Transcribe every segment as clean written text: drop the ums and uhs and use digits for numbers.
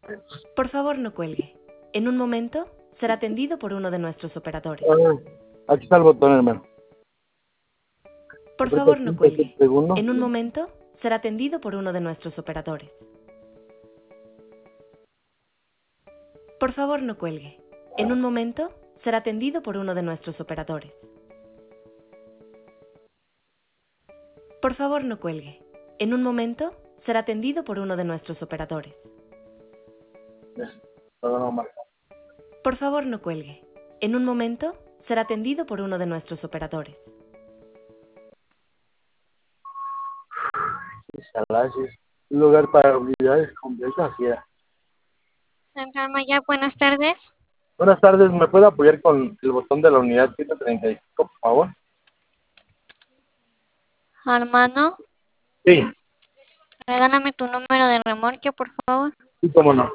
Por favor, no cuelgue. En un momento será atendido por uno de nuestros operadores. Aquí está el botón, hermano. Por Aprieta favor, no 5 cuelgue. segundos. En un momento será atendido por uno de nuestros operadores. Por favor, no cuelgue. En un momento será atendido por uno de nuestros operadores. Por favor, no cuelgue. En un momento será atendido por uno de nuestros operadores. Por favor, no cuelgue. En un momento será atendido por uno de nuestros operadores. Salacios. Un lugar para unidades completas. Yeah. Central Maya, buenas tardes. Buenas tardes, ¿me puede apoyar con el botón de la unidad 135, por favor? Armando, Sí, regálame tu número de remolque, por favor. sí, cómo no.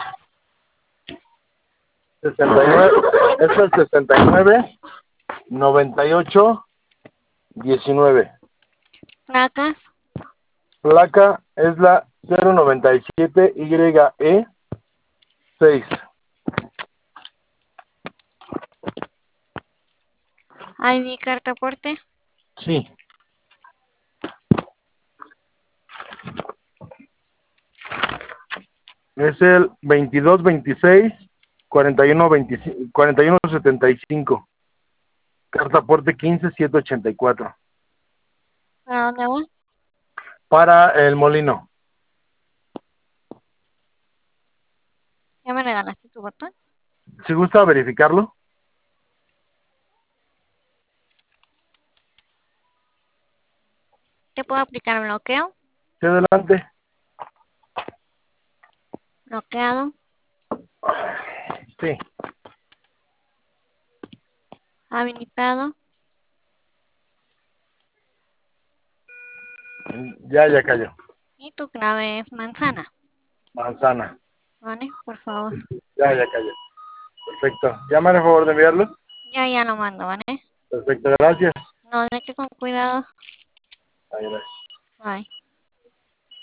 69, es el 69, 98, 19. Placas, Placa es la 097 YE 6. ID, carta aporte. Sí. Es el 22 26 41 25, 41 75. Carta aporte 15 784. ¿Para dónde va? Para el molino. ¿Ya me regalaste tu botón? Si gusta verificarlo. ¿Te puedo aplicar bloqueo? Sí, adelante. Bloqueado. Sí. Habilitado. Ya cayó. Y tu clave es manzana. Manzana. ¿Vale? Por favor. Ya cayó. Perfecto. Llámame a favor de enviarlo. Ya lo mando, ¿vale? Perfecto, gracias. No, de que con cuidado. Ay, gracias. Bye.